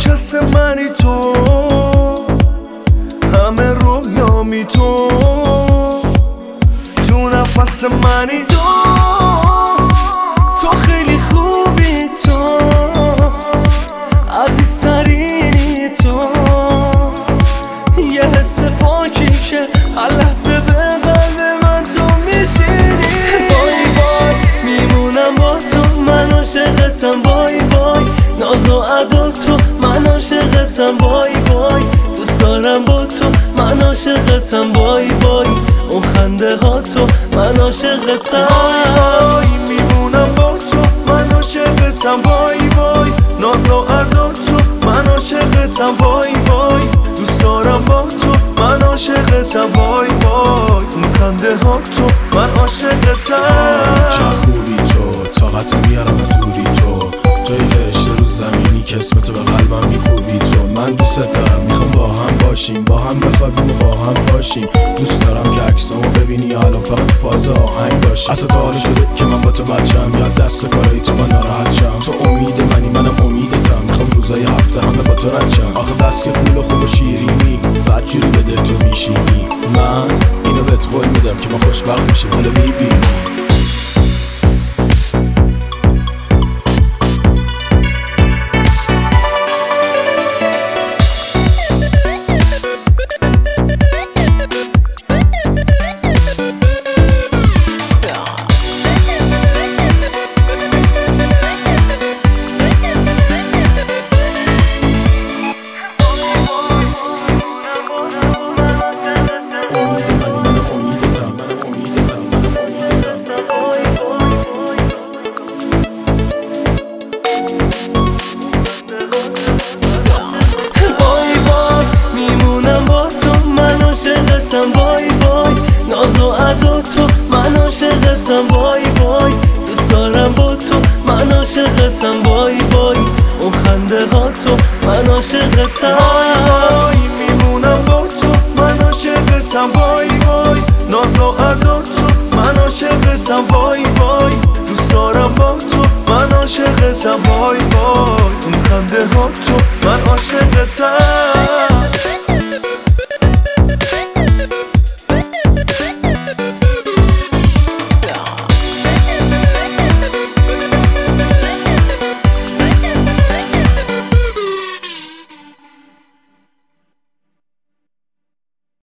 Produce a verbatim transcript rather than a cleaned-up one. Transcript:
کس منی تو، همه رویامی تو، تو نفس منی تو، تو خیلی خوبی تو، عزیزترینی تو، یه حس پاکی که هر لحظه به قلب من تو میشینی. وای وای میمونم با تو، من عاشقتم، وای وای ناز و ادا تو، من عاشقتم، وای وای دوست دارم با تو، من عاشقتم، وای وای اون خنده ها تو، من عاشقتم. وای وای میمونم با تو، من عاشقتم، وای وای ناز و ادا تو، من عاشقتم، وای وای دوست دارم با تو، من عاشقتم، وای وای اون خنده ها تو، من عاشقتم. چه خوبی تو، طاقت میارم دوری تو، توی فرشته رو زمینی که اسم تو به قلبم میکوبی تو. من دوست دارم، میخوام با هم باشیم، با هم بخوابیم و با هم باشیم. دوست دارم که عکسامو ببینی الان فقط فاز آهنگ باشیم. اصلا تا حالا شده که من با تو بچم، یا دست کارایی تو من ناراحت شم. تو امید منی منم امیدتم، میخوام روزای هفته همه با تو رد شم. آخه دست که پول و خوب و شیرینی بعد جوری به دل تو میشینی. من اینو بهت قول میدم که ما خوشبخت میشیم، حالا میبینی. وای وای ناز و ادا تو، من عاشقتم، وای وای دوست دارم با تو، من عاشقتم، وای وای اون خنده ها تو، من عاشقتم. وای وای میمونم با تو، من عاشقتم، وای وای ناز و ادا تو، من عاشقتم، وای وای دوست دارم با تو، من عاشقتم، وای وای اون خنده ها تو، من عاشقتم.